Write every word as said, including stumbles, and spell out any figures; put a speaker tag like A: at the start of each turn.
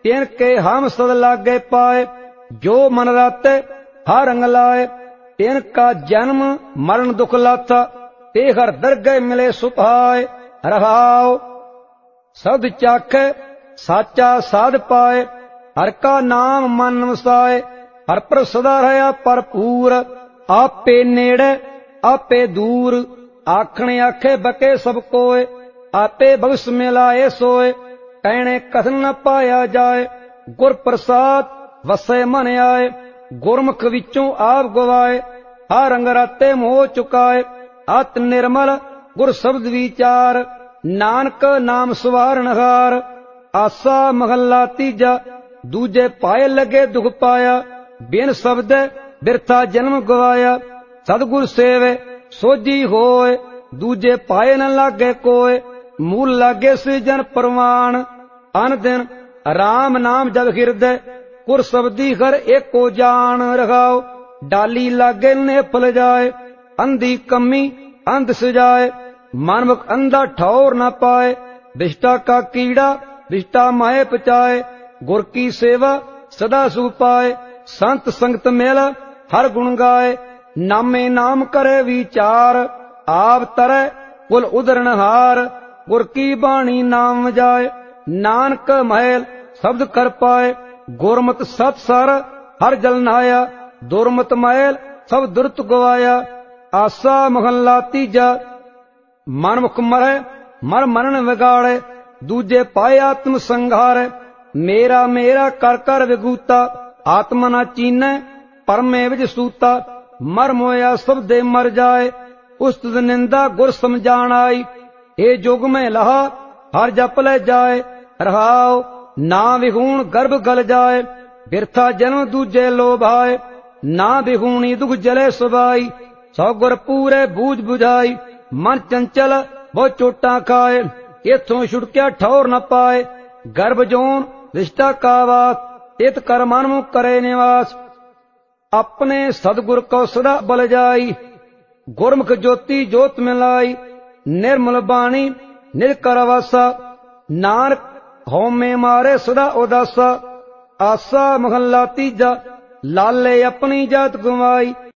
A: तिनके हम सद लागे पाए। जो मन राते हर रंग लाए, तिनका जन्म मरण दुख लाथा। ते हर दरगह मिले सुभाए। रहाओ शब्द चाखे साचा साध पाए। हर का नाम मन वसाए। हर पर सदा रहा भरपूर। आपे नेड़े आपे दूर, आखने आखे बके सब कोय। आपे भविष्य मिलाए सोए, कहने कथन न पाया जाए। गुर प्रसाद वसे मन आए, गुरमुख विचों आप गवाए। हर रंग राते मोह चुकाए, अत निर्मल गुर शब्द विचार। नानक नाम सवारण हार, आसा महला तीजा। दूजे पाए लगे दुख पाया, बिन शब्द बिरथा जन्म गवाया। सतगुर सेवे सोजी होए, दूजे पाए न लागे कोय। मूल लागे सृजन प्रमाण, अन दिन राम नाम जग हृदय। कुर शब्दी हर एको जान। रखाओ डाली लागे ने फल जाए, अंधी कमी अंध सजाए। मानवक अंधा ठौर न पाए, विष्टा का कीड़ा विष्टा माए पचाए। गुर की सेवा सदा सुख पाए, संत संगत मेल हर गुण गाए। नामे नाम करे विचार, आप तरे कुल उदरण हार। गुर की बाणी नाम जाए, नानक महल शब्द कर पाए। गुरमत सत सर हर जल नहाया, दुरमत महल सब दुरत गवाया। आसा महला तीजा, मनमुख मरे मर मनन विगाड़े। दूजे पाए आत्म संघार, मेरा मेरा कर कर विगूता। आत्मा न चीने परमे विज सूता, मर मोया सब दे मर जाए। उस्तुत निंदा गुर समझान आई, ए जुग में लहा हर जप ले जाए। रहाओ ना विहूण गर्भ गल जाए, बिरथा जन्म दूजे लोभाए। ना विहूणी दुख जले सुबाई, सौ गुर पूरे बूझ बुझाई। मन चंचल बहु चोटा खाए, इथों छुटकिया ठौर न पाए। गर्भ जोन रिश्ता का वास, इत कर मन मुख करे निवास। अपने सदगुर को सदा बल जाई, गुरमुख ज्योति जोत मिलाई। निर्मल बाणी निज कर वासा, नानक होमे मारे सदा उदासा। आसा महला तीजा, लाले अपनी जात गवाई।